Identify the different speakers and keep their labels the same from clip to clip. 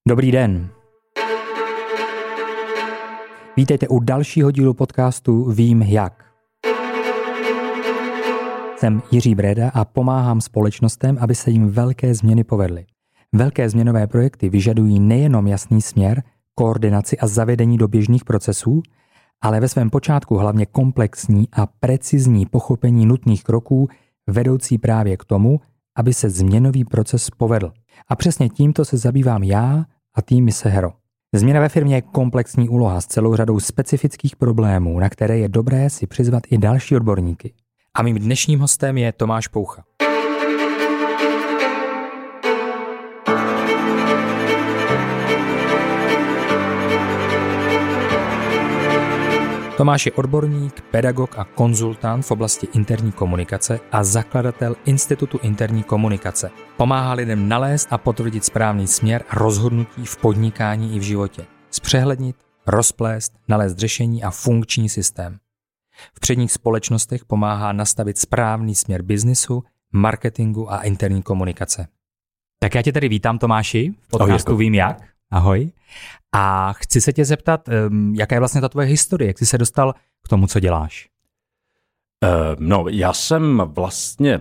Speaker 1: Dobrý den. Vítejte u dalšího dílu podcastu Vím jak. Jsem Jiří Bréda a pomáhám společnostem, aby se jim velké změny povedly. Velké změnové projekty vyžadují nejenom jasný směr, koordinaci a zavedení do běžných procesů, ale ve svém počátku hlavně komplexní a precizní pochopení nutných kroků vedoucí právě k tomu, aby se změnový proces povedl. A přesně tímto se zabývám já a tým Mise Hero. Změna ve firmě je komplexní úloha s celou řadou specifických problémů, na které je dobré si přizvat i další odborníky. A mým dnešním hostem je Tomáš Poucha. Tomáš je odborník, pedagog a konzultant v oblasti interní komunikace a zakladatel Institutu interní komunikace. Pomáhá lidem nalézt a potvrdit správný směr rozhodnutí v podnikání i v životě. Zpřehlednit, rozplést, nalézt řešení a funkční systém. V předních společnostech pomáhá nastavit správný směr biznisu, marketingu a interní komunikace. Tak já tě tady vítám, Tomáši, v podcastu Vím jak. Ahoj. A chci se tě zeptat, jaká je vlastně ta tvoje historie, jak jsi se dostal k tomu, co děláš?
Speaker 2: Já jsem vlastně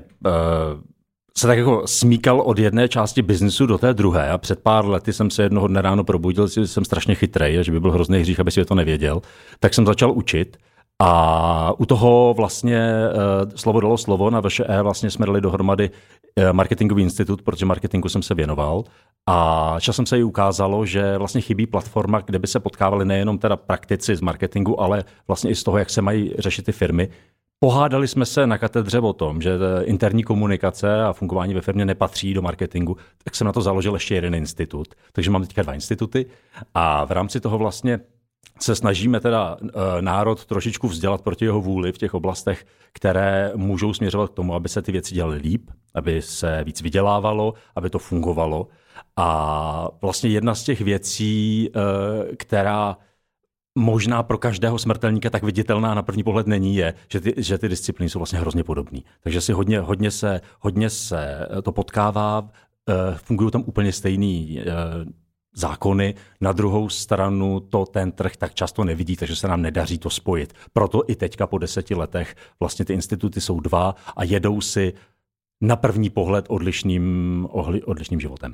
Speaker 2: se tak jako smíkal od jedné části biznisu do té druhé a před pár lety jsem se jednoho dne ráno probudil, že jsem strašně chytrej a že by byl hrozný hřích, aby si to nevěděl, tak jsem začal učit. A u toho vlastně slovo dalo slovo, na VŠE vlastně jsme dali dohromady marketingový institut, protože marketingu jsem se věnoval a časem se jí ukázalo, že vlastně chybí platforma, kde by se potkávali nejenom teda praktici z marketingu, ale vlastně i z toho, jak se mají řešit ty firmy. Pohádali jsme se na katedře o tom, že interní komunikace a fungování ve firmě nepatří do marketingu, tak jsem na to založil ještě jeden institut. Takže mám teďka 2 instituty a v rámci toho vlastně se snažíme teda národ trošičku vzdělat proti jeho vůli v těch oblastech, které můžou směřovat k tomu, aby se ty věci dělaly líp, aby se víc vydělávalo, aby to fungovalo. A vlastně jedna z těch věcí, která možná pro každého smrtelníka tak viditelná na první pohled není, je, že ty disciplíny jsou vlastně hrozně podobné. Takže si hodně se to potkává, fungují tam úplně stejný zákony, na druhou stranu to ten trh tak často nevidí, takže se nám nedaří to spojit. Proto i teďka po 10 letech vlastně ty instituty jsou 2 a jedou si na první pohled odlišným životem.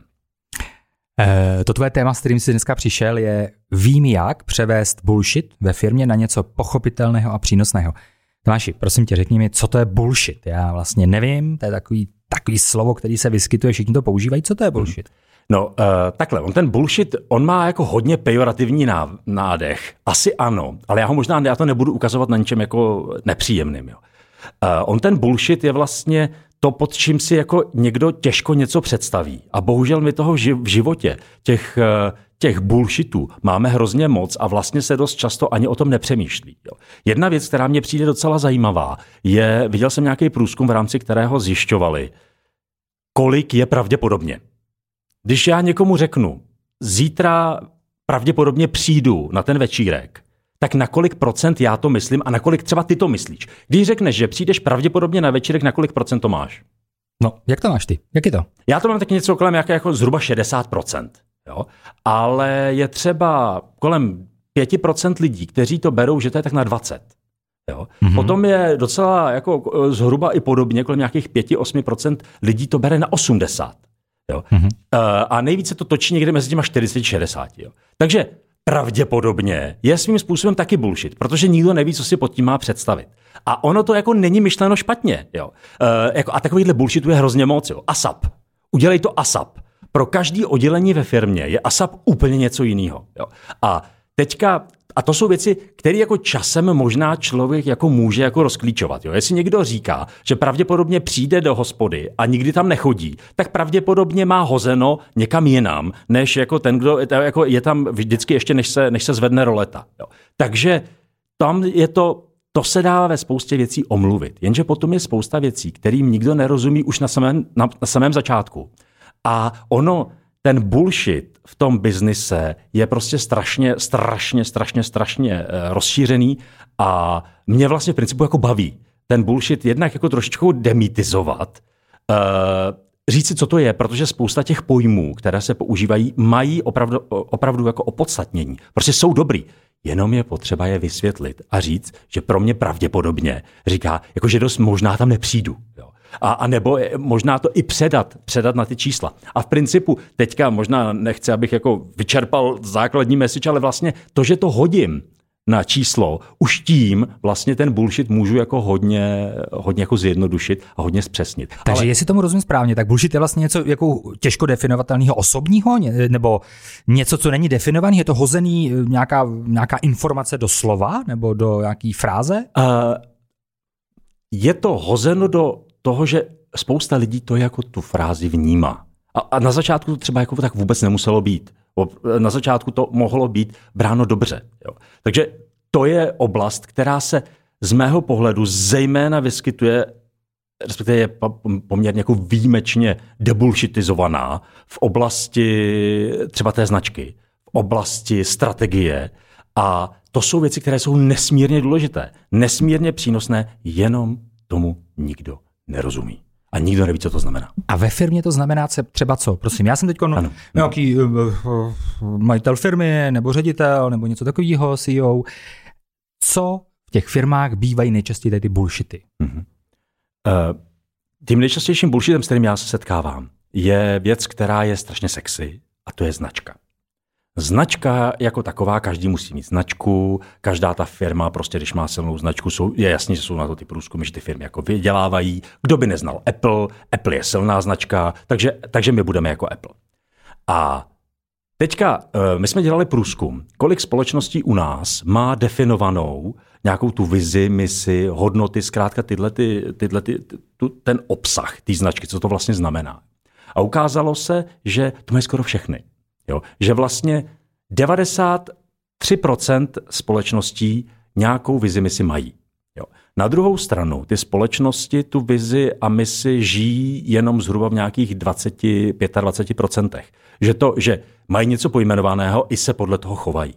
Speaker 1: To tvoje téma, s kterým jsi dneska přišel, je Vím jak převést bullshit ve firmě na něco pochopitelného a přínosného. Tomáši, prosím tě, řekni mi, co to je bullshit. Já vlastně nevím, to je takový slovo, který se vyskytuje, všichni to používají. Co to je bullshit?
Speaker 2: Takhle, ten bullshit, on má jako hodně pejorativní nádech. Asi ano, ale já to nebudu ukazovat na ničem jako nepříjemným. Jo. On ten bullshit je vlastně to, pod čím si jako někdo těžko něco představí. A bohužel my toho v životě, těch bullshitů máme hrozně moc a vlastně se dost často ani o tom nepřemýšlí. Jo. Jedna věc, která mně přijde docela zajímavá, viděl jsem nějaký průzkum, v rámci kterého zjišťovali, kolik je pravděpodobně. Když já někomu řeknu, zítra pravděpodobně přijdu na ten večírek, tak na kolik procent já to myslím a na kolik třeba ty to myslíš? Když řekneš, že přijdeš pravděpodobně na večírek, na kolik procent to máš?
Speaker 1: No, jak to máš ty? Jak je to?
Speaker 2: Já to mám taky něco kolem jako zhruba 60%. Jo? Ale je třeba kolem 5% lidí, kteří to berou, že to je tak na 20%. Jo? Mm-hmm. Potom je docela jako zhruba i podobně, kolem nějakých 5-8% lidí to bere na 80%. Jo. Mm-hmm. A nejvíce to točí někde mezi těma 40-60. Jo. Takže pravděpodobně je svým způsobem taky bullshit, protože nikdo neví, co si pod tím má představit. A ono to jako není myšleno špatně. Jo. A takovýhle bullshitu je hrozně moc. Jo. ASAP. Udělej to ASAP. Pro každý oddělení ve firmě je ASAP úplně něco jiného. A to jsou věci, které jako časem možná člověk jako může jako rozklíčovat. Jo. Jestli někdo říká, že pravděpodobně přijde do hospody a nikdy tam nechodí, tak pravděpodobně má hozeno někam jinam, než jako ten, kdo jako je tam vždycky ještě, než se zvedne roleta. Jo. Takže tam je to se dá ve spoustě věcí omluvit. Jenže potom je spousta věcí, kterým nikdo nerozumí už na samém začátku. A ten bullshit v tom biznise je prostě strašně rozšířený a mě vlastně v principu jako baví ten bullshit jednak jako trošičku demytizovat, říct si, co to je, protože spousta těch pojmů, které se používají, mají opravdu jako opodstatnění. Prostě jsou dobrý. Jenom je potřeba je vysvětlit a říct, že pro mě pravděpodobně říká, jako že dost možná tam nepřijdu. Jo. A nebo možná to i předat na ty čísla. A v principu teďka možná nechci, abych jako vyčerpal základní message, ale vlastně to, že to hodím na číslo, už tím vlastně ten bullshit můžu jako hodně jako zjednodušit a hodně zpřesnit.
Speaker 1: Takže jestli tomu rozumím správně, tak bullshit je vlastně něco jako těžko definovatelného osobního, nebo něco, co není definovaný, je to hozený nějaká informace do slova nebo do nějaký fráze?
Speaker 2: Je to hozeno do toho, že spousta lidí to jako tu frázi vnímá. A na začátku to třeba jako tak vůbec nemuselo být. Na začátku to mohlo být bráno dobře. Jo. Takže to je oblast, která se z mého pohledu zejména vyskytuje, respektive je poměrně jako výjimečně debullshitizovaná v oblasti třeba té značky, v oblasti strategie. A to jsou věci, které jsou nesmírně důležité, nesmírně přínosné, jenom tomu nikdo nerozumí. A nikdo neví, co to znamená.
Speaker 1: A ve firmě to znamená třeba co? Prosím, já jsem teď nějaký majitel firmy, nebo ředitel, nebo něco takového, CEO. Co v těch firmách bývají nejčastěji ty bullshity?
Speaker 2: Tím nejčastějším bullshitem, s kterým já se setkávám, je věc, která je strašně sexy, a to je značka. Značka jako taková, každý musí mít značku, každá ta firma, prostě když má silnou značku, je jasný, že jsou na to ty průzkumy, že ty firmy jako vydělávají. Kdo by neznal Apple je silná značka, takže my budeme jako Apple. A teďka my jsme dělali průzkum, kolik společností u nás má definovanou nějakou tu vizi, misi, hodnoty, zkrátka ten obsah té značky, co to vlastně znamená. A ukázalo se, že to mají skoro všechny. Jo, že vlastně 93% společností nějakou vizi misi mají. Jo. Na druhou stranu ty společnosti tu vizi a misi žijí jenom zhruba v nějakých 25%. Že mají něco pojmenovaného, i se podle toho chovají.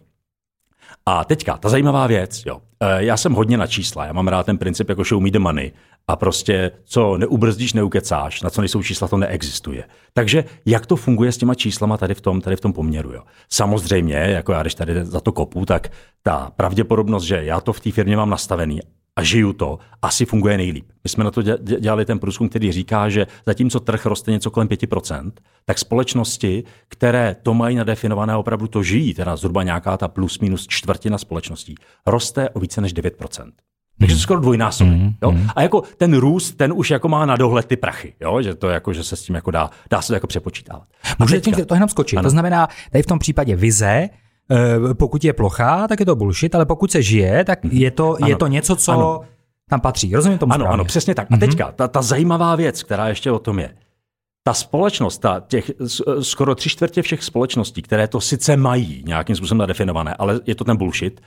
Speaker 2: A teďka, ta zajímavá věc, jo. Já jsem hodně na čísla, já mám rád ten princip jako show me the money a prostě co neubrzdíš, neukecáš, na co nejsou čísla, to neexistuje. Takže jak to funguje s těma číslama tady v tom poměru, jo. Samozřejmě, jako já když tady za to kopu, tak ta pravděpodobnost, že já to v té firmě mám nastavený a žiju to, asi funguje nejlíp. My jsme na to dělali ten průzkum, který říká, že zatímco trh roste něco kolem 5%, tak společnosti, které to mají nadefinované, opravdu to žijí, teda zhruba nějaká ta plus minus čtvrtina společností, roste o více než 9%. Takže to skoro dvojnásobně. A jako ten růst, ten už jako má na dohled ty prachy, jo? Že to jako, že se s tím jako dá se to jako přepočítávat.
Speaker 1: Můžete to jenom skočit. Ano. To znamená, tady v tom případě vize, pokud je plochá, tak je to bullshit, ale pokud se žije, tak je to něco, co tam patří. Rozumím tomu správně?
Speaker 2: Ano, přesně tak. A teďka, ta zajímavá věc, která ještě o tom je. Ta společnost, těch skoro 3/4 všech společností, které to sice mají nějakým způsobem nadefinované, ale je to ten bullshit,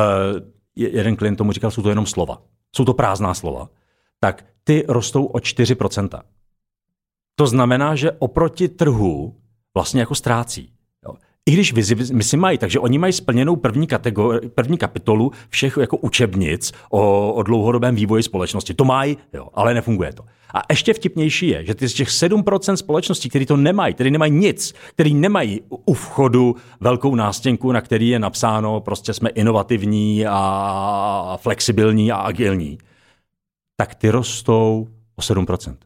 Speaker 2: jeden klient tomu říkal, jsou to jenom slova. Jsou to prázdná slova. Tak ty rostou o 4%. To znamená, že oproti trhu vlastně jako ztrácí. Jo. I když vizi mají, takže oni mají splněnou první kapitolu všech jako učebnic o dlouhodobém vývoji společnosti. To mají, jo, ale nefunguje to. A ještě vtipnější je, že ty z těch 7% společností, který to nemají, který nemají nic, který nemají u vchodu velkou nástěnku, na který je napsáno, prostě jsme inovativní a flexibilní a agilní, tak ty rostou o 7%.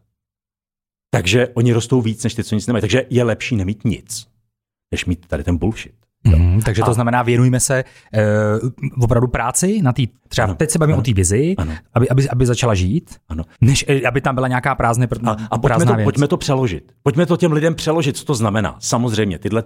Speaker 2: Takže oni rostou víc, než ty, co nic nemají. Takže je lepší nemít nic, než mít tady ten bullshit.
Speaker 1: Takže to znamená, věnujme se opravdu práci na té, třeba teď se bavíme o té vizi, aby začala žít, než aby tam byla nějaká prázdná věc.
Speaker 2: Pojďme to přeložit. Pojďme to těm lidem přeložit, co to znamená. Samozřejmě, tyhle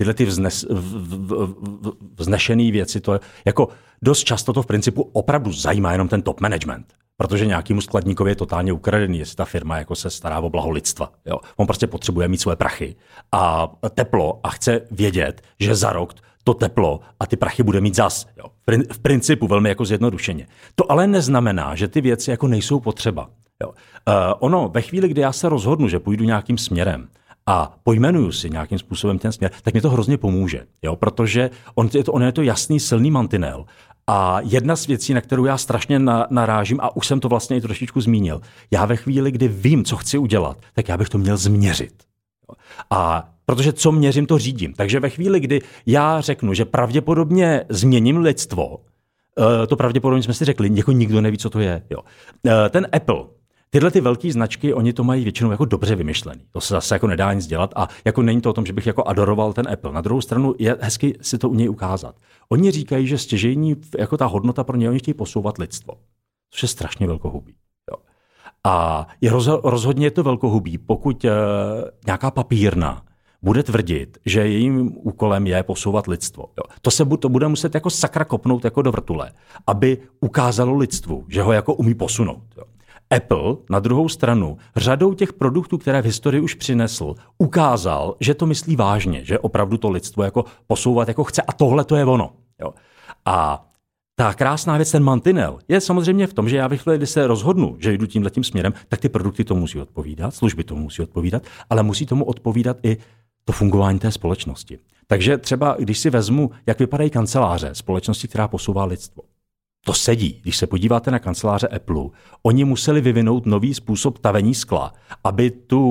Speaker 2: vznešené věci, to jako dost často to v principu opravdu zajímá jenom ten top management. Protože nějakému skladníkovi je totálně ukradený, jestli ta firma jako se stará o blaho lidstva. Jo. On prostě potřebuje mít své prachy a teplo a chce vědět, že za rok to teplo a ty prachy bude mít zas. Jo. V principu velmi jako zjednodušeně. To ale neznamená, že ty věci jako nejsou potřeba. Jo. Ono ve chvíli, kdy já se rozhodnu, že půjdu nějakým směrem a pojmenuju si nějakým způsobem ten směr, tak mě to hrozně pomůže. Jo. Protože on je to jasný, silný mantinel. A jedna z věcí, na kterou já strašně narážím, a už jsem to vlastně i trošičku zmínil, já ve chvíli, kdy vím, co chci udělat, tak já bych to měl změřit. A protože co měřím, to řídím. Takže ve chvíli, kdy já řeknu, že pravděpodobně změním lidstvo, to pravděpodobně jsme si řekli, jako nikdo neví, co to je. Jo. Ten Apple, tyhle ty velké značky, oni to mají většinou jako dobře vymyšlený. To se zase jako nedá nic dělat a jako není to o tom, že bych jako adoroval ten Apple. Na druhou stranu je hezky si to u něj ukázat. Oni říkají, že stěžejní jako ta hodnota pro ně, oni chtějí posouvat lidstvo. Což je strašně velkohubý. Jo. A rozhodně je to velkohubý, pokud nějaká papírna bude tvrdit, že jejím úkolem je posouvat lidstvo. Jo. To bude muset jako sakra kopnout jako do vrtule, aby ukázalo lidstvu, že ho jako umí posunout. Jo. Apple na druhou stranu řadou těch produktů, které v historii už přinesl, ukázal, že to myslí vážně, že opravdu to lidstvo jako posouvat jako chce a tohle to je ono. Jo. A ta krásná věc, ten mantinel, je samozřejmě v tom, že já ve chvíli, kdy se rozhodnu, že jdu tímhletím směrem, tak ty produkty to musí odpovídat, služby to musí odpovídat, ale musí tomu odpovídat i to fungování té společnosti. Takže třeba, když si vezmu, jak vypadají kanceláře společnosti, která posouvá lidstvo. To sedí. Když se podíváte na kanceláře Apple, oni museli vyvinout nový způsob tavení skla, aby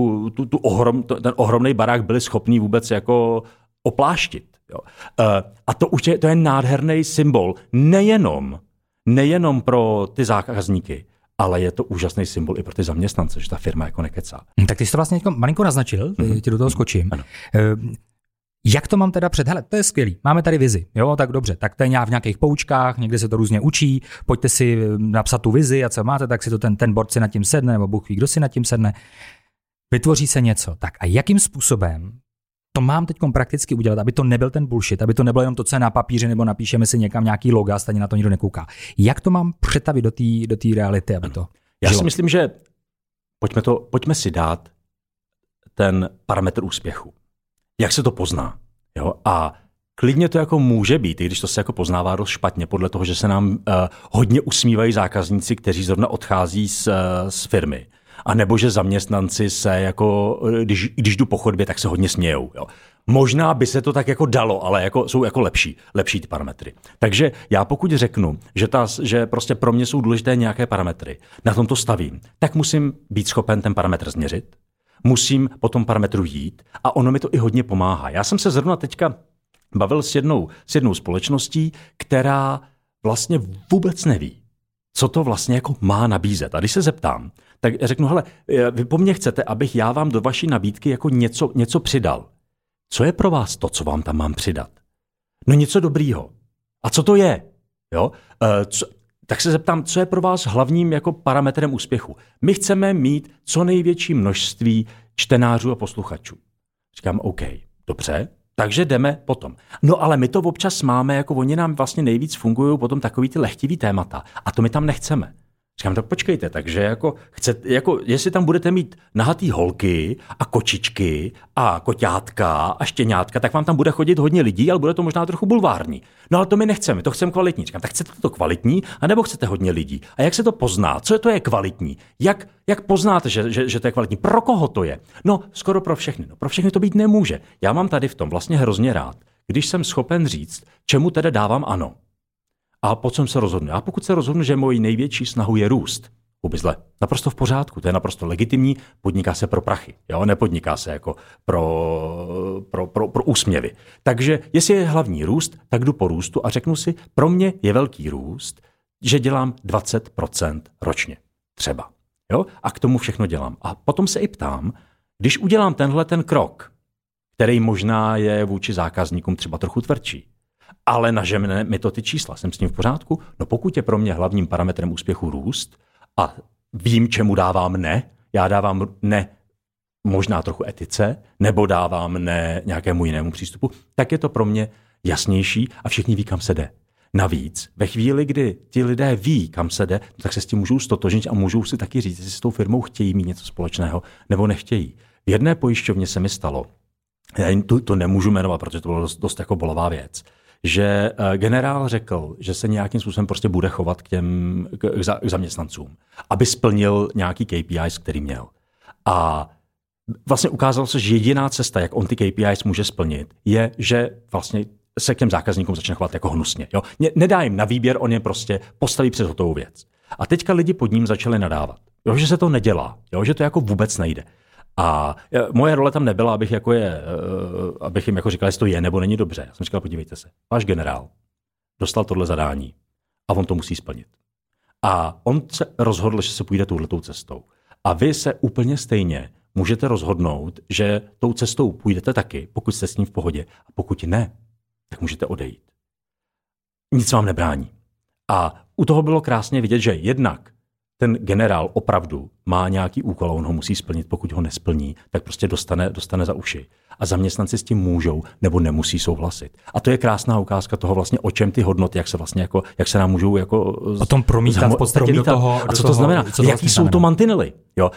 Speaker 2: ten ohromný barák byli schopní vůbec jako opláštit. Jo. A to je nádherný symbol nejenom pro ty zákazníky, ale je to úžasný symbol i pro ty zaměstnance, že ta firma jako nekecá.
Speaker 1: Tak ty jsi to vlastně malinko naznačil, ti do toho skočím.
Speaker 2: Ano.
Speaker 1: Jak to mám teda hele, to je skvělý, máme tady vizi, jo, tak dobře, tak to je v nějakých poučkách, někde se to různě učí, pojďte si napsat tu vizi a co máte, tak si to ten board si nad tím sedne, nebo Bůh ví, kdo si nad tím sedne, vytvoří se něco. Tak a jakým způsobem to mám teď prakticky udělat, aby to nebyl ten bullshit, aby to nebylo jenom to, co je na papíře, nebo napíšeme si někam nějaký loga, stejně na to nikdo nekouká. Jak to mám přetavit do té reality, aby to
Speaker 2: Já si myslím, že pojďme si dát ten parametr úspěchu. Jak se to pozná? Jo? A klidně to jako může být, i když to se jako poznává dost špatně, podle toho, že se nám hodně usmívají zákazníci, kteří zrovna odchází z firmy. A nebo že zaměstnanci se jako, když jdu po chodbě, tak se hodně smějou. Jo? Možná by se to tak jako dalo, ale jako, jsou jako lepší ty parametry. Takže já pokud řeknu, že prostě pro mě jsou důležité nějaké parametry, na tom to stavím, tak musím být schopen ten parametr změřit, musím po tom parametru jít a ono mi to i hodně pomáhá. Já jsem se zrovna teďka bavil s jednou společností, která vlastně vůbec neví, co to vlastně jako má nabízet. A když se zeptám, tak řeknu, hele, vy po mně chcete, abych já vám do vaší nabídky jako něco přidal. Co je pro vás to, co vám tam mám přidat? No něco dobrýho. A co to je? Jo? Tak se zeptám, co je pro vás hlavním jako parametrem úspěchu. My chceme mít co největší množství čtenářů a posluchačů. Říkám, OK, dobře, takže jdeme potom. No ale my to občas máme, jako oni nám vlastně nejvíc fungují potom takový ty lehtivý témata. A to my tam nechceme. Říkám, tak počkejte, takže jestli tam budete mít nahatý holky a kočičky a koťátka a štěňátka, tak vám tam bude chodit hodně lidí, ale bude to možná trochu bulvární. No ale to my nechceme, to chceme kvalitní. Říkám, tak chcete to kvalitní, anebo chcete hodně lidí? A jak se to pozná? Co to je kvalitní? Jak poznáte, že to je kvalitní? Pro koho to je? No, skoro pro všechny. No, pro všechny to být nemůže. Já mám tady v tom vlastně hrozně rád, když jsem schopen říct, čemu tedy dávám ano. A po čem se rozhodnu? A pokud se rozhodnu, že mojí největší snahu je růst, vůbec zle, naprosto v pořádku, to je naprosto legitimní, podniká se pro prachy, jo? Nepodniká se jako pro úsměvy. Takže jestli je hlavní růst, tak jdu po růstu a řeknu si, pro mě je velký růst, že dělám 20% ročně, třeba. Jo? A k tomu všechno dělám. A potom se i ptám, když udělám ten krok, který možná je vůči zákazníkům třeba trochu tvrdší, ale nažene mi to ty čísla, jsem s tím v pořádku? No pokud je pro mě hlavním parametrem úspěchu růst a vím, čemu dávám ne, já dávám ne možná trochu etice, nebo dávám ne nějakému jinému přístupu, tak je to pro mě jasnější a všichni ví, kam se jde. Navíc, ve chvíli, kdy ti lidé ví, kam se jde, tak se s tím můžou stotožnit a můžou si taky říct, jestli s tou firmou chtějí mít něco společného, nebo nechtějí. V jedné pojišťovně se mi stalo, já to nemůžu jmenovat, protože to bylo dost jako bolavá věc, že generál řekl, že se nějakým způsobem prostě bude chovat k zaměstnancům, aby splnil nějaký KPIs, který měl. A vlastně ukázalo se, že jediná cesta, jak on ty KPIs může splnit, je, že vlastně se k těm zákazníkům začne chovat jako hnusně. Jo? Nedá jim na výběr, on je prostě postaví před hotovou věc. A teďka lidi pod ním začali nadávat. Jo, že se to nedělá, jo, že to jako vůbec nejde. A moje role tam nebyla, abych jim jako říkal, jestli to je nebo není dobře. Já jsem říkal, podívejte se, váš generál dostal tohle zadání a on to musí splnit. A on se rozhodl, že se půjde touhletou cestou. A vy se úplně stejně můžete rozhodnout, že tou cestou půjdete taky, pokud jste s ním v pohodě. A pokud ne, tak můžete odejít. Nic vám nebrání. A u toho bylo krásně vidět, že jednak ten generál opravdu má nějaký úkol a on ho musí splnit. Pokud ho nesplní, tak prostě dostane za uši. A zaměstnanci s tím můžou nebo nemusí souhlasit. A to je krásná ukázka toho vlastně, o čem ty hodnoty, jak se nám můžou jako
Speaker 1: potom promítat v podstatě do toho.
Speaker 2: A co to znamená? Jaký jsou to mantinely? Jo,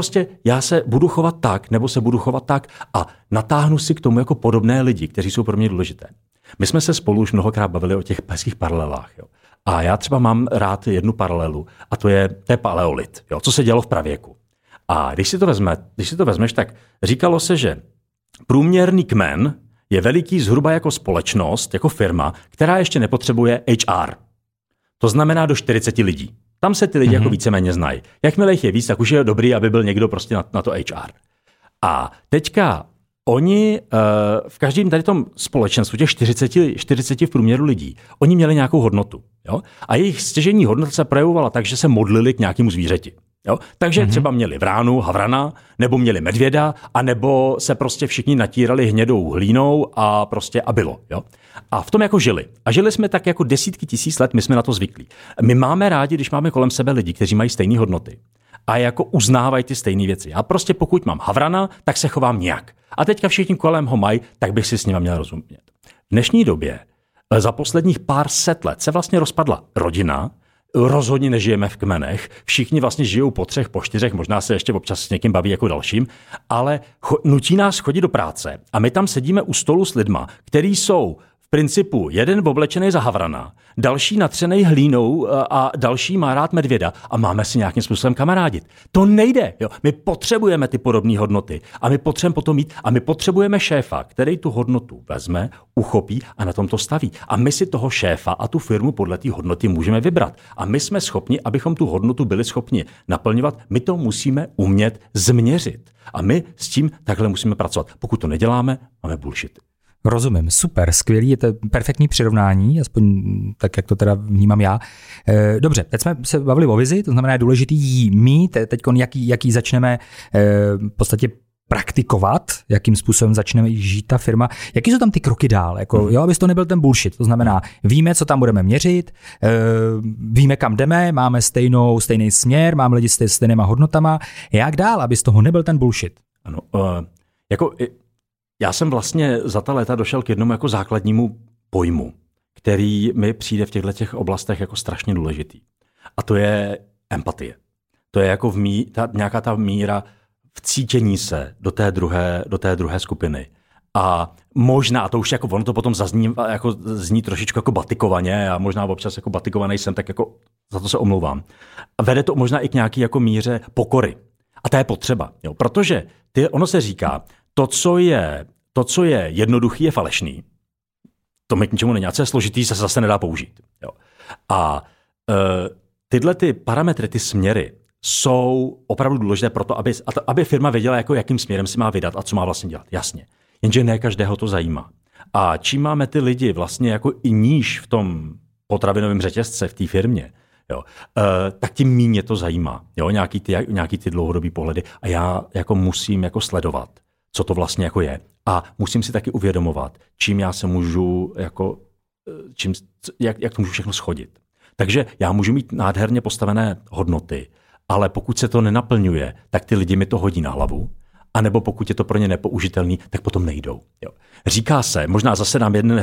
Speaker 2: já se budu chovat tak, nebo se budu chovat tak a natáhnu si k tomu jako podobné lidi, kteří jsou pro mě důležité. My jsme se spolu už mnohokrát bavili o těch hezkých paralelách. Jo. A já třeba mám rád jednu paralelu, a to je paleolit, jo, co se dělo v pravěku. A když si to vezmeš, tak říkalo se, že průměrný kmen je veliký zhruba jako společnost, jako firma, která ještě nepotřebuje HR. To znamená do 40 lidí. Tam se ty lidi jako víceméně znají. Jakmile jich je víc, tak už je dobrý, aby byl někdo prostě na to HR. A teďka oni v každém tady tom společenstvu, těch 40 v průměru lidí, oni měli nějakou hodnotu. Jo? A jejich stěžejní hodnota se projevovala tak, že se modlili k nějakému zvířeti. Jo? Takže třeba měli vránu, havrana, nebo měli medvěda, anebo se prostě všichni natírali hnědou hlínou a bylo. Jo? A v tom jako žili. A žili jsme tak jako desítky tisíc let, my jsme na to zvyklí. My máme rádi, když máme kolem sebe lidi, kteří mají stejné hodnoty. A jako uznávají ty stejné věci. Já prostě pokud mám havrana, tak se chovám nějak. A teďka všichni kolem ho mají, tak bych si s nima měl rozumět. V dnešní době, za posledních pár set let, se vlastně rozpadla rodina, rozhodně nežijeme v kmenech, všichni vlastně žijou po 3, po 4, možná se ještě občas s někým baví jako dalším, ale nutí nás chodit do práce a my tam sedíme u stolu s lidma, který jsou v principu jeden oblečený za havrana, další natřenej hlínou a další má rád medvěda a máme si nějakým způsobem kamarádit. To nejde. Jo. My potřebujeme ty podobné hodnoty a my potřebujeme potom mít a my potřebujeme šéfa, který tu hodnotu vezme, uchopí a na tom to staví. A my si toho šéfa a tu firmu podle té hodnoty můžeme vybrat. A my jsme schopni, abychom tu hodnotu byli schopni naplňovat, my to musíme umět změřit. A my s tím takhle musíme pracovat. Pokud to neděláme, máme bullshit.
Speaker 1: Rozumím, super, skvělý, je to perfektní přirovnání, aspoň tak, jak to teda vnímám já. Dobře, teď jsme se bavili o vizi, to znamená, je důležitý jí mít, teď jaký začneme v podstatě praktikovat, jakým způsobem začneme žít ta firma. Jaký jsou tam ty kroky dál? Jako, abys to nebyl ten bullshit. To znamená, víme, co tam budeme měřit, víme, kam jdeme, máme stejný směr, máme lidi s stejnýma hodnotama. Jak dál, aby z toho nebyl ten bullshit?
Speaker 2: Ano, já jsem vlastně za ta léta došel k jednomu jako základnímu pojmu, který mi přijde v těchto oblastech jako strašně důležitý. A to je empatie. To je jako nějaká ta míra vcítění se do té druhé skupiny. A možná, a to už jako ono to potom zní trošičku jako batikovaně, a možná občas jako batikovaný jsem, tak jako za to se omlouvám. A vede to možná i k nějaký jako míře pokory. A to je potřeba, jo? Protože ono se říká, to, co je jednoduchý, je falešný. To mi k ničemu není. A co je složitý, se zase nedá použít. Jo? A tyhle ty parametry, ty směry jsou opravdu důležité pro to, aby firma věděla, jako jakým směrem si má vydat a co má vlastně dělat. Jasně. Jenže ne každého to zajímá. A čím máme ty lidi vlastně jako i níž v tom potravinovém řetězce v té firmě, jo, tak tím méně to zajímá. Jo, nějaký ty dlouhodobý pohledy. A já jako musím jako sledovat, co to vlastně jako je. A musím si taky uvědomovat, čím já se můžu jako, jak to můžu všechno shodit. Takže já můžu mít nádherně postavené hodnoty, ale pokud se to nenaplňuje, tak ty lidi mi to hodí na hlavu. A nebo pokud je to pro ně nepoužitelný, tak potom nejdou. Jo. Říká se, možná zase dám jeden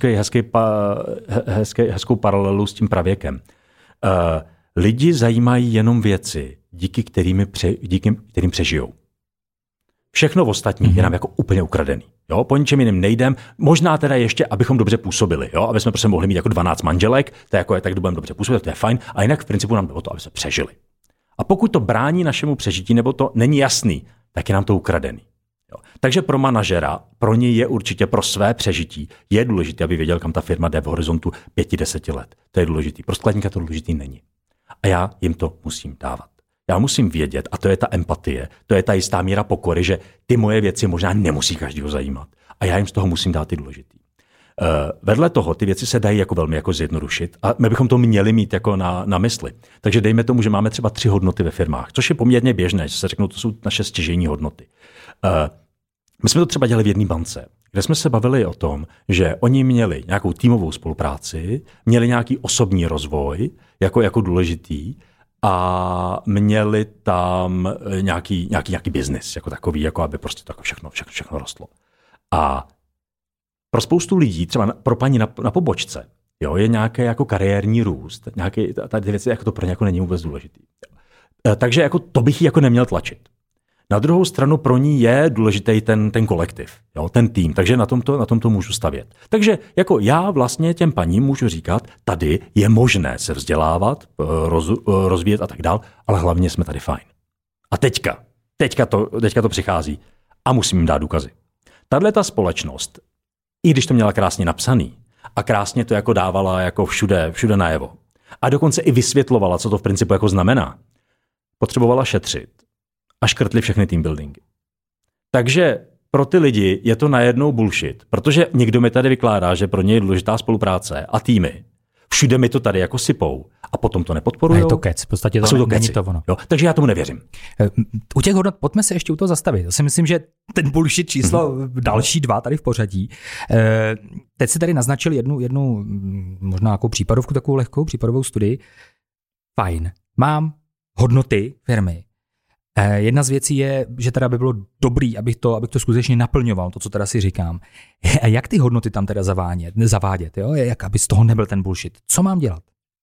Speaker 2: hezkou paralelu s tím pravěkem. Lidi zajímají jenom věci, díky kterým přežijou. Všechno ostatní je nám jako úplně ukradený. Jo? Po ničem jiným nejdem. Možná teda ještě, abychom dobře působili. Jo? Aby jsme prostě mohli mít jako 12 manželek, to je jako tak budeme dobře působit, to je fajn. A jinak v principu nám jde o to, aby jsme přežili. A pokud to brání našemu přežití, nebo to není jasný, tak je nám to ukradený. Jo. Takže pro manažera, pro něj je určitě pro své přežití, je důležité, aby věděl, kam ta firma jde v horizontu 5-10 let. To je důležité. Pro skladníka to důležité není. A já jim to musím dávat. Já musím vědět, a to je ta empatie, to je ta jistá míra pokory, že ty moje věci možná nemusí každýho zajímat. A já jim z toho musím dát ty důležitý. Vedle toho ty věci se dají jako velmi jako zjednodušit a my bychom to měli mít jako na mysli. Takže dejme tomu, že máme třeba 3 hodnoty ve firmách, což je poměrně běžné, že se řeknou, to jsou naše stěžejní hodnoty. My jsme to třeba dělali v jedné bance, kde jsme se bavili o tom, že oni měli nějakou týmovou spolupráci, měli nějaký osobní rozvoj jako důležitý a měli tam nějaký biznis jako takový, jako aby prostě to všechno rostlo. A pro spoustu lidí, třeba pro paní na pobočce, jo, je nějaký jako kariérní růst, tady věci jako to pro ně jako není vůbec důležitý. Takže jako to bych jí jako neměl tlačit. Na druhou stranu pro ní je důležitý ten kolektiv, jo, ten tým, takže na tomto můžu stavět. Takže jako já vlastně těm paním můžu říkat, tady je možné se vzdělávat, rozvíjet a tak dál, ale hlavně jsme tady fajn. A teďka to přichází a musím jim dát důkazy. Tahle ta společnost, i když to měla krásně napsaný a krásně to jako dávala jako všude najevo a dokonce i vysvětlovala, co to v principu jako znamená, potřebovala šetřit a škrtli všechny team buildingy. Takže pro ty lidi je to najednou bullshit, protože někdo mi tady vykládá, že pro ně je důležitá spolupráce a týmy. Všude mi to tady jako sypou a potom to nepodporujou.
Speaker 1: A je to kec, v podstatě to není to ono.
Speaker 2: Jo, takže já tomu nevěřím.
Speaker 1: U těch hodnot, pojďme se ještě u toho zastavit. Já si myslím, že ten bullshit číslo, další 2 tady v pořadí. Teď si tady naznačil jednu možná jako případovku, takovou lehkou případovou studii. Fajn, mám hodnoty firmy. Jedna z věcí je, že teda by bylo dobrý, abych to skutečně naplňoval, to, co teda si říkám. A jak ty hodnoty tam teda zavádět, jo? Jak aby z toho nebyl ten bullshit? Co mám dělat?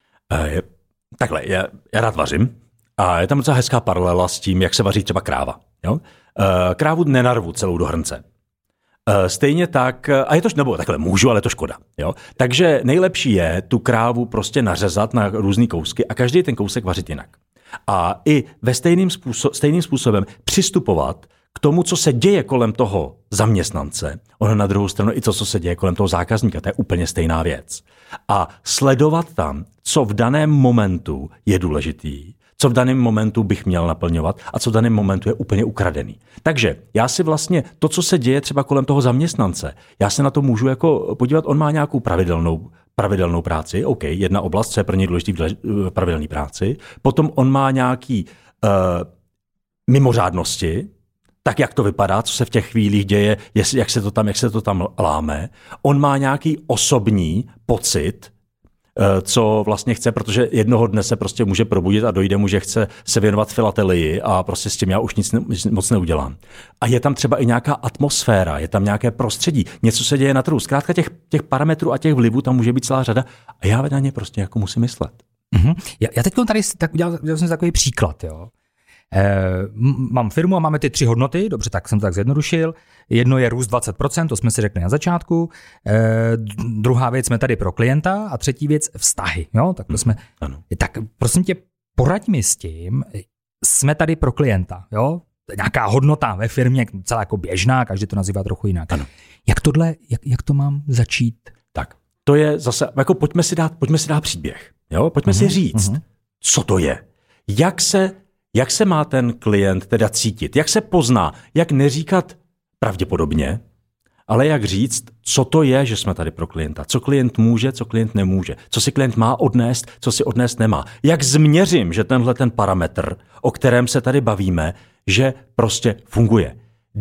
Speaker 2: Takhle, já rád vařím a je tam docela hezká paralela s tím, jak se vaří třeba kráva. Jo? Krávu nenarvu celou do hrnce. Stejně tak, a je to, nebo takhle můžu, ale je to škoda. Jo? Takže nejlepší je tu krávu prostě nařezat na různý kousky a každý ten kousek vařit jinak. A i ve stejným způsobem přistupovat k tomu, co se děje kolem toho zaměstnance, ono na druhou stranu i to, co se děje kolem toho zákazníka, to je úplně stejná věc. A sledovat tam, co v daném momentu je důležitý, co v daném momentu bych měl naplňovat a co v daném momentu je úplně ukradený. Takže já si vlastně to, co se děje třeba kolem toho zaměstnance, já se na to můžu jako podívat, on má nějakou pravidelnou práci, OK, jedna oblast, co je pro něj důležitý v pravidelné práci, potom on má nějaký mimořádnosti, tak jak to vypadá, co se v těch chvílích děje, jak se to tam láme. On má nějaký osobní pocit, co vlastně chce, protože jednoho dne se prostě může probudit a dojde mu, že chce se věnovat filatelii a prostě s tím já už nic moc neudělám. A je tam třeba i nějaká atmosféra, je tam nějaké prostředí, něco se děje na trhu. Zkrátka těch parametrů a těch vlivů tam může být celá řada a já na ně prostě jako musím myslet.
Speaker 1: Mm-hmm. Já teď tady udělal jsem takový příklad, jo. Mám firmu a máme ty 3 hodnoty, dobře, tak jsem to tak zjednodušil. Jedno je růst 20%, to jsme si řekli na začátku. Druhá věc jsme tady pro klienta a třetí věc vztahy. Jo? Tak, tak prosím tě, poraď mi s tím, jsme tady pro klienta. Jo? Nějaká hodnota ve firmě, celá jako běžná, každý to nazývá trochu jinak. Ano. Jak to mám začít?
Speaker 2: Tak, to je zase, jako pojďme si dát příběh. Jo? Pojďme si říct, co to je. Jak se má ten klient teda cítit? Jak se pozná? Jak neříkat pravděpodobně, ale jak říct, co to je, že jsme tady pro klienta? Co klient může, co klient nemůže? Co si klient má odnést, co si odnést nemá? Jak změřím, že tenhle ten parametr, o kterém se tady bavíme, že prostě funguje?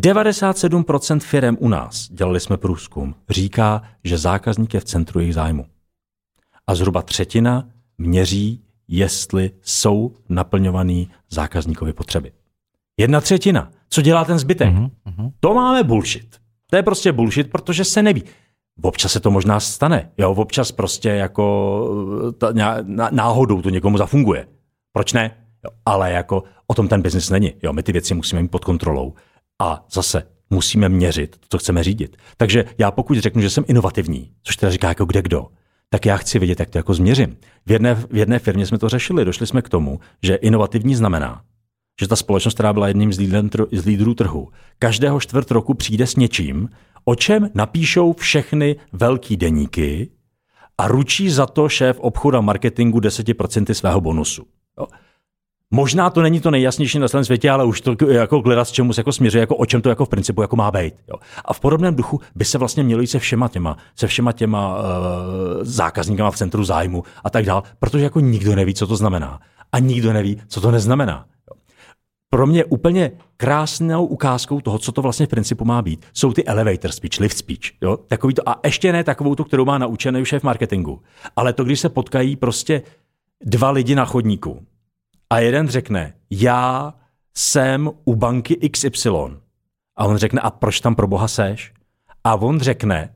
Speaker 2: 97% firem u nás, dělali jsme průzkum, říká, že zákazník je v centru jejich zájmu. A zhruba 1/3 měří, jestli jsou naplňovaný zákazníkovy potřeby. 1/3. Co dělá ten zbytek? To máme bullshit. To je prostě bullshit, protože se neví. Občas se to možná stane. Jo, občas prostě jako náhodou to někomu zafunguje. Proč ne? Jo, ale jako o tom ten biznis není. Jo, my ty věci musíme mít pod kontrolou. A zase musíme měřit to, co chceme řídit. Takže já pokud řeknu, že jsem inovativní, což teda říká jako kdo, tak já chci vidět, jak to jako změřím. V jedné firmě jsme to řešili, došli jsme k tomu, že inovativní znamená, že ta společnost, která byla jedním z lídrů trhu, každého čtvrt roku přijde s něčím, o čem napíšou všechny velký deníky a ručí za to šéf obchodu a marketingu 10% svého bonusu. Jo. Možná to není to nejjasnější na celém světě, ale už to jako hledat, s čemu se jako směřuje, jako o čem to jako v principu jako má být. Jo. A v podobném duchu by se vlastně mělo jít se všema těma zákazníkama v centru zájmu a tak dál, protože jako nikdo neví, co to znamená. A nikdo neví, co to neznamená. Jo. Pro mě úplně krásnou ukázkou toho, co to vlastně v principu má být, jsou ty elevator speech, lift speech. Jo. Takový to, a ještě ne takovou tu, kterou má naučený šéf marketingu, ale to, když se potkají prostě dva lidi na chodníku, a jeden řekne, já jsem u banky XY. A on řekne, a proč tam pro boha seš? A on řekne,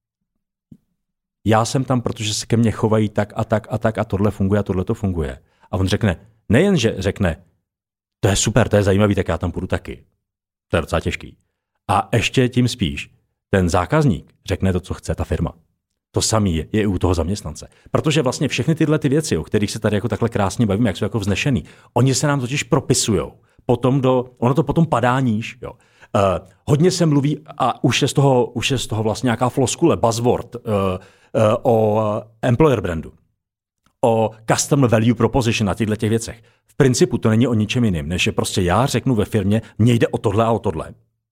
Speaker 2: já jsem tam, protože se ke mně chovají tak a tak a tak a tohle funguje a tohle to funguje. A on řekne, nejenže řekne, to je super, to je zajímavý, tak já tam půjdu taky. To je docela těžký. A ještě tím spíš, ten zákazník řekne to, co chce ta firma. To samé je i u toho zaměstnance. Protože vlastně všechny tyhle ty věci, o kterých se tady jako takhle krásně bavíme, jak jsou jako vznešený, oni se nám totiž propisujou. Ono to potom padá níž. Jo. Hodně se mluví, a už je z toho vlastně nějaká floskule, buzzword o employer brandu, o customer value proposition a těchto věcech. V principu to není o ničem jiným, než že prostě já řeknu ve firmě, mně jde o tohle a o tohle.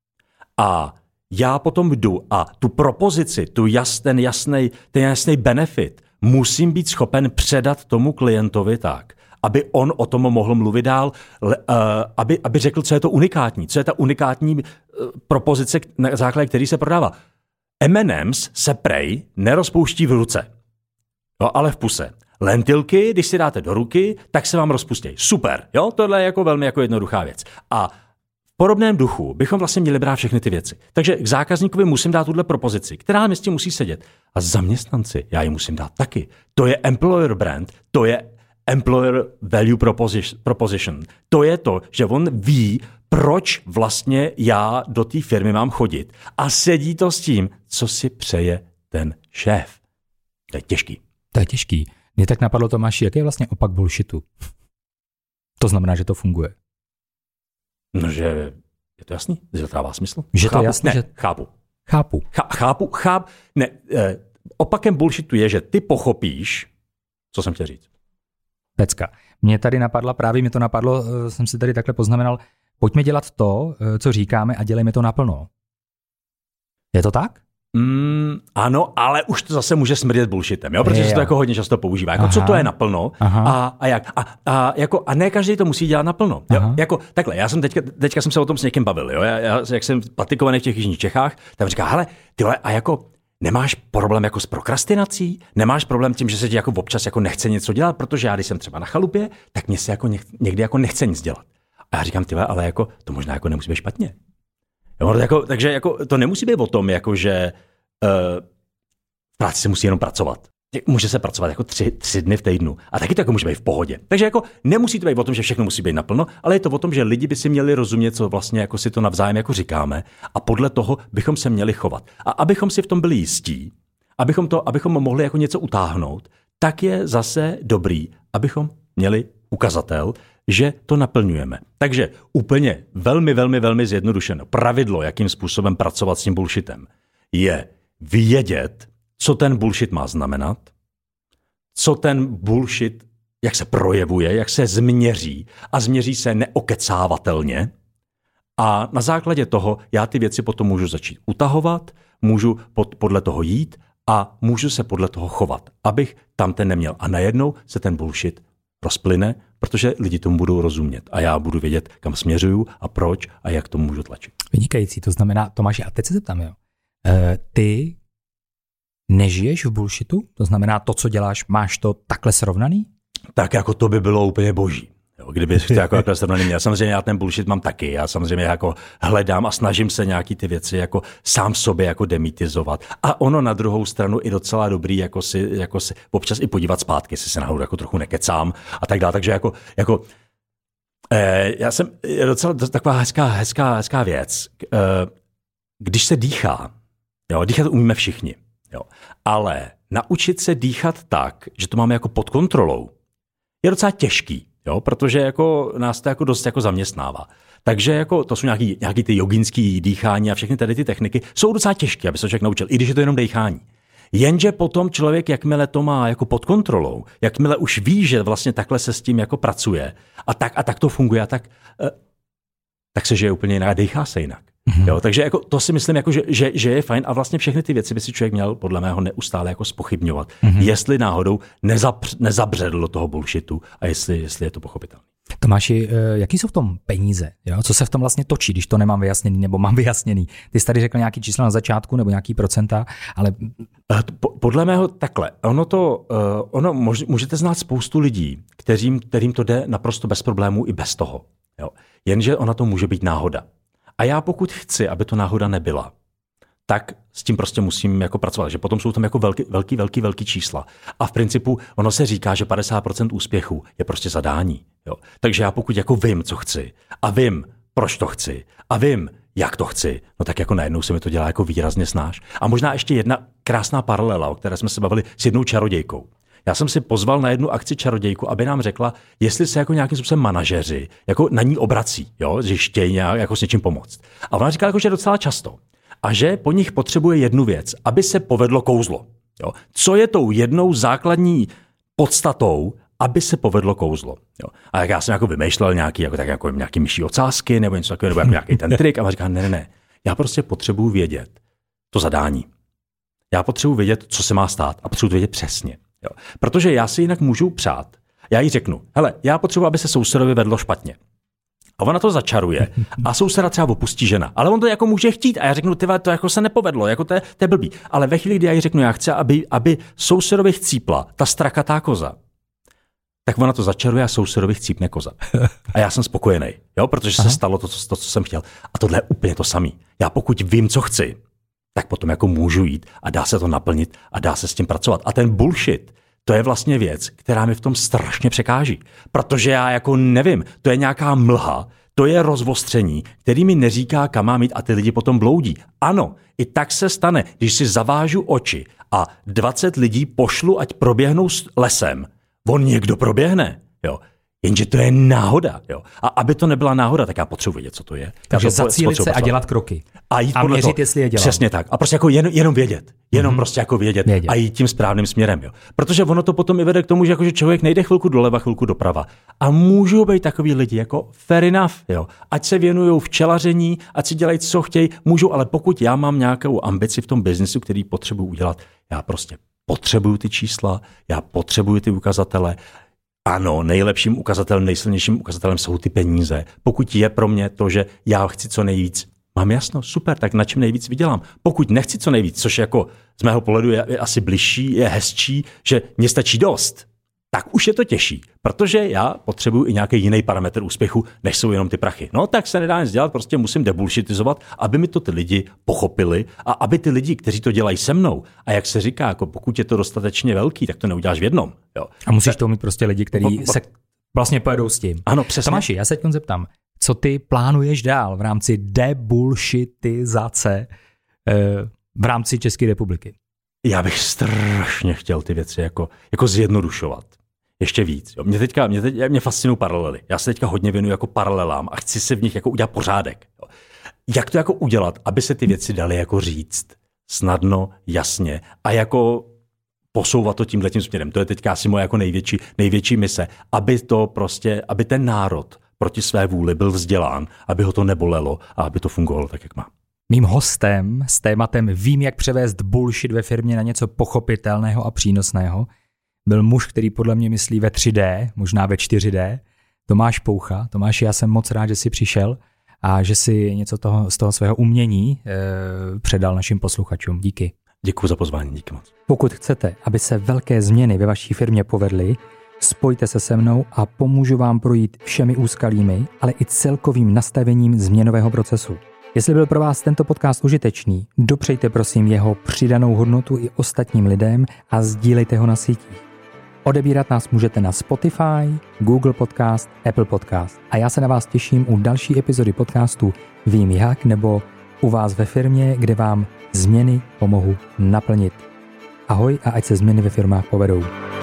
Speaker 2: A já potom jdu a tu propozici, ten jasný benefit musím být schopen předat tomu klientovi tak, aby on o tom mohl mluvit dál, aby řekl, co je to unikátní, co je ta unikátní propozice, na základě který se prodává. M&M's se prej nerozpouští v ruce, jo, ale v puse. Lentilky, když si dáte do ruky, tak se vám rozpustějí. Super, jo, tohle je jako velmi jako jednoduchá věc. A v podobném duchu bychom vlastně měli brát všechny ty věci. Takže k zákazníkovi musím dát tuhle propozici, která mi s tím musí sedět. A zaměstnanci, já ji musím dát taky. To je employer brand, to je employer value proposition. To je to, že on ví, proč vlastně já do té firmy mám chodit. A sedí to s tím, co si přeje ten šéf. To je těžký.
Speaker 1: To je těžký. Mě tak napadlo, Tomáši, jaký je vlastně opak bullshitu? To znamená, že to funguje.
Speaker 2: No, že je to jasný? Že to dává smysl?
Speaker 1: Že to je jasný,
Speaker 2: ne,
Speaker 1: že...
Speaker 2: Chápu. Ne, opakem bullshitu je, že ty pochopíš, co jsem chtěl říct.
Speaker 1: Pecka. Mě to napadlo, jsem si tady takhle poznamenal, pojďme dělat to, co říkáme a dělejme to naplno. Je to tak?
Speaker 2: Ano, ale už to zase může smrdět bullshitem, jo? Protože se to jako hodně často používá. Jako, co to je naplno a jak. A ne každý to musí dělat naplno. Jo? Jako, takhle, já jsem teďka jsem se o tom s někým bavil. Jo? Já jak jsem praktikovaný v těch jižních Čechách, tak říká, hele, tyhle, a jako nemáš problém jako s prokrastinací? Nemáš problém tím, že se ti jako občas jako nechce něco dělat? Protože já, když jsem třeba na chalupě, tak mě se jako někdy jako nechce nic dělat. A já říkám, tyhle, ale jako, to možná jako nemusí být špatně. Jo, takže jako, to nemusí být o tom, jako, že v práci se musí jenom pracovat. Může se pracovat jako 3 dny v týdnu. A taky to jako může být v pohodě. Takže jako nemusí to být o tom, že všechno musí být naplno, ale je to o tom, že lidi by si měli rozumět, co vlastně jako si to navzájem jako říkáme, a podle toho bychom se měli chovat. A abychom si v tom byli jistí, abychom mohli jako něco utáhnout, tak je zase dobrý, abychom měli ukazatel, že to naplňujeme. Takže úplně velmi zjednodušeno pravidlo, jakým způsobem pracovat s tím bullshitem, je vědět, co ten bullshit má znamenat, co ten bullshit, jak se projevuje, jak se změří, a změří se neokecávatelně, a na základě toho já ty věci potom můžu začít utahovat, můžu podle toho jít a můžu se podle toho chovat, abych tam ten neměl. A najednou se ten bullshit rozplyne, protože lidi tomu budou rozumět a já budu vědět, kam směřuju a proč a jak to můžu tlačit.
Speaker 1: Vynikající, to znamená, Tomáši, a teď se zeptám, jo. Ty nežiješ v bullshitu? To znamená, to, co děláš, máš to takhle srovnaný?
Speaker 2: Tak jako to by bylo úplně boží. Jo, kdyby to jako takhle srovnaný měl. Samozřejmě já ten bullshit mám taky. Já samozřejmě jako hledám a snažím se nějaký ty věci jako sám sobě jako demitizovat. A ono na druhou stranu i docela dobrý jako si občas i podívat zpátky, jestli se náhodou jako trochu nekecám a tak dále. Takže já jsem docela taková hezká věc. Když se dýchá, jo, dýchat umíme všichni, jo, ale naučit se dýchat tak, že to máme jako pod kontrolou, je docela těžký. jo? Protože jako nás to jako dost jako zaměstnává. Takže jako to jsou nějaký ty joginský dýchání a všechny tady ty techniky jsou docela těžké, aby se člověk naučil, i když je to jenom dýchání. Jenže potom člověk, jakmile to má jako pod kontrolou, jakmile už ví, že vlastně takhle se s tím jako pracuje a tak to funguje, tak se žije úplně jinak a dýchá se jinak. Jo, takže jako to si myslím, jako, že je fajn a vlastně všechny ty věci by si člověk měl podle mého neustále jako zpochybňovat, jestli náhodou nezabředl do toho bullshitu a jestli je to pochopitelné.
Speaker 1: Tomáši, jaký jsou v tom peníze? Jo? Co se v tom vlastně točí, když to nemám vyjasněný nebo mám vyjasněný? Ty jsi tady řekl nějaký čísla na začátku nebo nějaký procenta, ale...
Speaker 2: Podle mého takhle. Ono můžete znát spoustu lidí, kterým to jde naprosto bez problémů i bez toho. Jo? Jenže ona to může být náhoda. A já pokud chci, aby to náhoda nebyla, tak s tím prostě musím jako pracovat. Že potom jsou tam jako velký čísla. A v principu ono se říká, že 50% úspěchu je prostě zadání. Jo. Takže já pokud jako vím, co chci a vím, proč to chci a vím, jak to chci, no tak jako najednou se mi to dělá jako výrazně snáš. A možná ještě jedna krásná paralela, o které jsme se bavili s jednou čarodějkou. Já jsem si pozval na jednu akci čarodějku, aby nám řekla, jestli se jako nějakým způsobem manažeři jako na ní obrací, jo, že chtějí jako s něčím pomoct. A ona říkala, jako, že docela často. A že po nich potřebuje jednu věc, aby se povedlo kouzlo. Jo. Co je tou jednou základní podstatou, aby se povedlo kouzlo. Jo. A jak já jsem jako vymýšlel nějaký myší ocásky nebo něco takového, nebo nějaký ten trik, a ona říká, ne, já prostě potřebuji vědět to zadání. Já potřebuji vědět, co se má stát a potřebuji vědět přesně. Jo. Protože já si jinak můžu přát. Já jí řeknu, hele, já potřebuji, aby se sousedovi vedlo špatně. A ona to začaruje a souseda třeba opustí žena. Ale on to jako může chtít a já řeknu, tyhle, to jako se nepovedlo, jako to je blbý. Ale ve chvíli, kdy já jí řeknu, já chci, aby sousedovi chcípla ta strakatá koza, tak ona to začaruje a sousedovi chcípne koza. A já jsem spokojený, jo, protože se stalo to, co jsem chtěl. A tohle je úplně to samé. Já pokud vím, co chci, tak potom jako můžu jít a dá se to naplnit a dá se s tím pracovat. A ten bullshit, to je vlastně věc, která mi v tom strašně překáží. Protože já jako nevím, to je nějaká mlha, to je rozvostření, který mi neříká, kam mám jít a ty lidi potom bloudí. Ano, i tak se stane, když si zavážu oči a 20 lidí pošlu, ať proběhnou lesem. On někdo proběhne, jo. Jenže to je náhoda, jo. A aby to nebyla náhoda, tak já potřebuji vědět, co to je.
Speaker 1: Takže zacílit se a dělat kroky.
Speaker 2: A
Speaker 1: měřit, jestli je dělám.
Speaker 2: Přesně tak. A prostě jako jenom vědět. Prostě jako vědět. A jít tím správným směrem, jo. Protože ono to potom i vede k tomu, že, jako, že člověk nejde chvilku doleva, chvilku doprava. A můžou být takový lidi jako fair enough, jo. Ať se věnují včelaření, ať si dělají, co chtějí, můžou, ale pokud já mám nějakou ambici v tom biznesu, který potřebuji udělat, já prostě potřebuju ty čísla, já potřebuju ty ukazatele. Ano, nejlepším ukazatelem, nejsilnějším ukazatelem jsou ty peníze. Pokud je pro mě to, že já chci co nejvíc, mám jasno, super, tak na čem nejvíc vydělám. Pokud nechci co nejvíc, což jako z mého pohledu je asi bližší, je hezčí, že mě stačí dost, tak už je to těžší, protože já potřebuji i nějaký jiný parametr úspěchu, než jsou jenom ty prachy. No tak se nedá nic dělat, prostě musím debullshitizovat, aby mi to ty lidi pochopili a aby ty lidi, kteří to dělají se mnou, a jak se říká, jako pokud je to dostatečně velký, tak to neuděláš v jednom. Jo.
Speaker 1: A musíš to mít prostě lidi, kteří se vlastně pojedou s tím.
Speaker 2: Ano, přesně.
Speaker 1: Tomáši, já se teď zeptám, co ty plánuješ dál v rámci debullshitizace v rámci České republiky?
Speaker 2: Já bych strašně chtěl ty věci jako zjednodušovat. Ještě víc. Jo. Mě fascinují paralely. Já se teďka hodně věnuju jako paralelám a chci si v nich jako udělat pořádek. Jo. Jak to jako udělat, aby se ty věci daly jako říct snadno, jasně a jako posouvat to tímhletím směrem. To je teďka asi moje jako největší mise, aby ten národ proti své vůli byl vzdělán, aby ho to nebolelo a aby to fungovalo tak, jak má.
Speaker 1: Mým hostem s tématem Vím, jak převést bullshit ve firmě na něco pochopitelného a přínosného byl muž, který podle mě myslí ve 3D, možná ve 4D, Tomáš Poucha. Tomáši, já jsem moc rád, že jsi přišel a že si něco z toho svého umění předal našim posluchačům. Díky.
Speaker 2: Děkuji za pozvání, díky moc.
Speaker 1: Pokud chcete, aby se velké změny ve vaší firmě povedly, spojte se se mnou a pomůžu vám projít všemi úskalími, ale i celkovým nastavením změnového procesu. Jestli byl pro vás tento podcast užitečný, dopřejte prosím jeho přidanou hodnotu i ostatním lidem a sdílejte ho na sítích. Odebírat nás můžete na Spotify, Google Podcast, Apple Podcast. A já se na vás těším u další epizody podcastu Vím jak, nebo u vás ve firmě, kde vám změny pomohu naplnit. Ahoj a ať se změny ve firmách povedou.